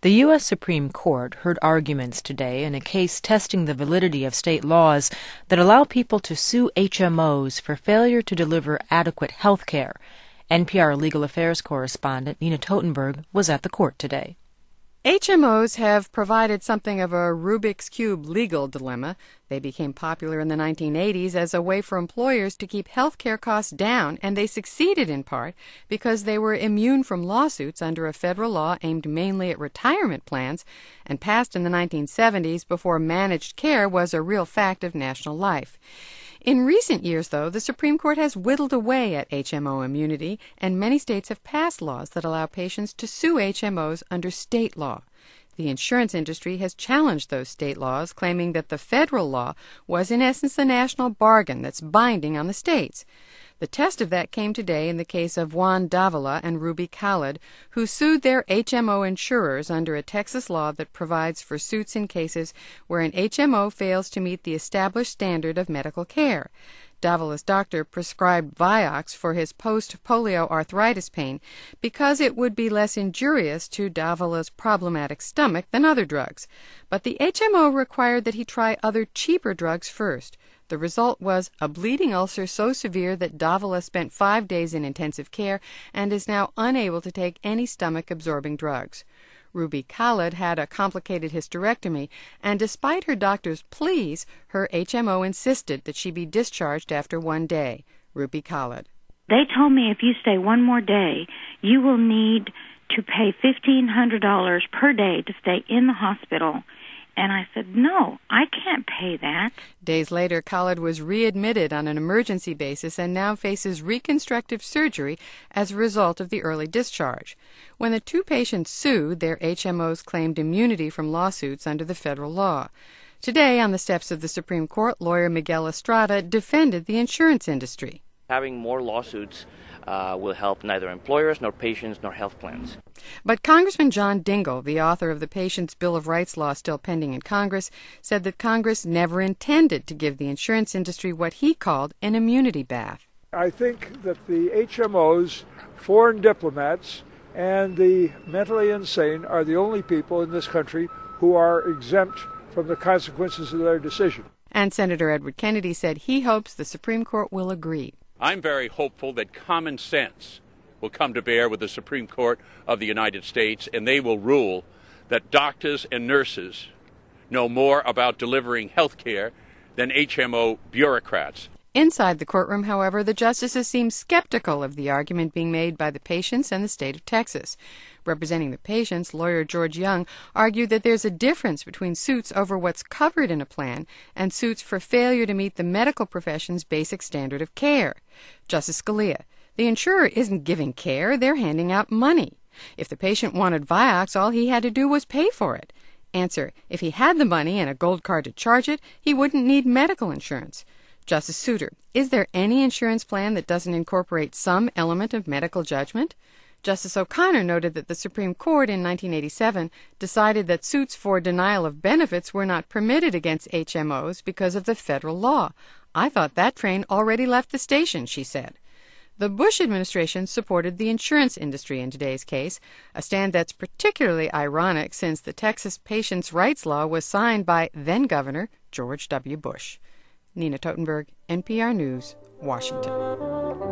The U.S. Supreme Court heard arguments today in a case testing the validity of state laws that allow people to sue HMOs for failure to deliver adequate health care. NPR legal affairs correspondent Nina Totenberg was at the court today. HMOs have provided something of a Rubik's Cube legal dilemma. They became popular in the 1980s as a way for employers to keep health care costs down, and they succeeded in part because they were immune from lawsuits under a federal law aimed mainly at retirement plans and passed in the 1970s before managed care was a real fact of national life. In recent years, though, the Supreme Court has whittled away at HMO immunity, and many states have passed laws that allow patients to sue HMOs under state law. The insurance industry has challenged those state laws, claiming that the federal law was in essence a national bargain that's binding on the states. The test of that came today in the case of Juan Davila and Ruby Khalid, who sued their HMO insurers under a Texas law that provides for suits in cases where an HMO fails to meet the established standard of medical care. Davila's doctor prescribed Vioxx for his post-polio arthritis pain because it would be less injurious to Davila's problematic stomach than other drugs. But the HMO required that he try other cheaper drugs first. The result was a bleeding ulcer so severe that Davila spent 5 days in intensive care and is now unable to take any stomach-absorbing drugs. Ruby Khalid had a complicated hysterectomy, and despite her doctor's pleas, her HMO insisted that she be discharged after 1 day. Ruby Khalid. They told me if you stay one more day, you will need to pay $1,500 per day to stay in the hospital. And I said, no, I can't pay that. Days later, Khalid was readmitted on an emergency basis and now faces reconstructive surgery as a result of the early discharge. When the two patients sued, their HMOs claimed immunity from lawsuits under the federal law. Today, on the steps of the Supreme Court, lawyer Miguel Estrada defended the insurance industry. Having more lawsuits will help neither employers nor patients nor health plans. But Congressman John Dingell, the author of the Patients' Bill of Rights law still pending in Congress, said that Congress never intended to give the insurance industry what he called an immunity bath. I think that the HMOs, foreign diplomats, and the mentally insane are the only people in this country who are exempt from the consequences of their decision. And Senator Edward Kennedy said he hopes the Supreme Court will agree. I'm very hopeful that common sense will come to bear with the Supreme Court of the United States, and they will rule that doctors and nurses know more about delivering health care than HMO bureaucrats. Inside the courtroom, however, the justices seemed skeptical of the argument being made by the patients and the state of Texas. Representing the patients, lawyer George Young argued that there's a difference between suits over what's covered in a plan and suits for failure to meet the medical profession's basic standard of care. Justice Scalia: the insurer isn't giving care, they're handing out money. If the patient wanted Vioxx, all he had to do was pay for it. Answer: if he had the money and a gold card to charge it, he wouldn't need medical insurance. Justice Souter: is there any insurance plan that doesn't incorporate some element of medical judgment? Justice O'Connor noted that the Supreme Court in 1987 decided that suits for denial of benefits were not permitted against HMOs because of the federal law. I thought that train already left the station, she said. The Bush administration supported the insurance industry in today's case, a stand that's particularly ironic since the Texas Patients' Rights Law was signed by then-Governor George W. Bush. Nina Totenberg, NPR News, Washington.